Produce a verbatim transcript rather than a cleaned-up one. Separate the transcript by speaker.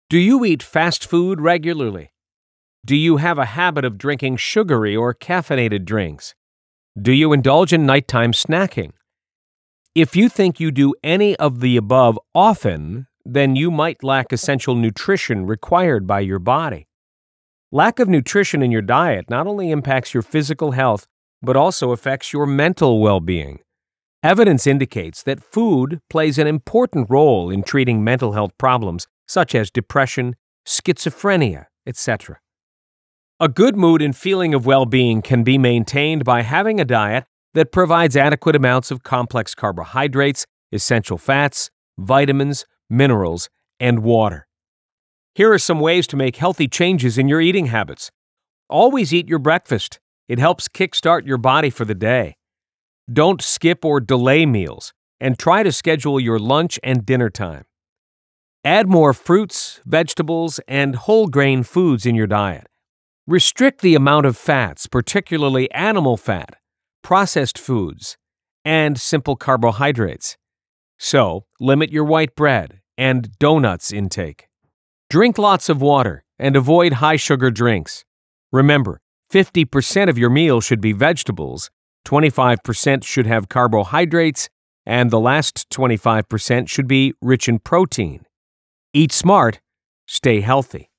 Speaker 1: Do you eat fast food regularly? Do you have a habit of drinking sugary or caffeinated drinks? Do you indulge in nighttime snacking? If you think you do any of the above often, then you might lack essential nutrition required by your body. Lack of nutrition in your diet not only impacts your physical health, but also affects your mental well-being. Evidence indicates that food plays an important role in treating mental health problems such as depression, schizophrenia, et cetera. A good mood and feeling of well-being can be maintained by having a diet that provides adequate amounts of complex carbohydrates, essential fats, vitamins, minerals, and water. Here are some ways to make healthy changes in your eating habits. Always eat your breakfast. It helps kickstart your body for the day. Don't skip or delay meals, and try to schedule your lunch and dinner time. Add more fruits, vegetables, and whole grain foods in your diet. Restrict the amount of fats, particularly animal fat, processed foods, and simple carbohydrates. So, limit your white bread and donuts intake. Drink lots of water and avoid high-sugar drinks. Remember, fifty percent of your meal should be vegetables, twenty-five percent should have carbohydrates, and the last twenty-five percent should be rich in protein. Eat smart, stay healthy.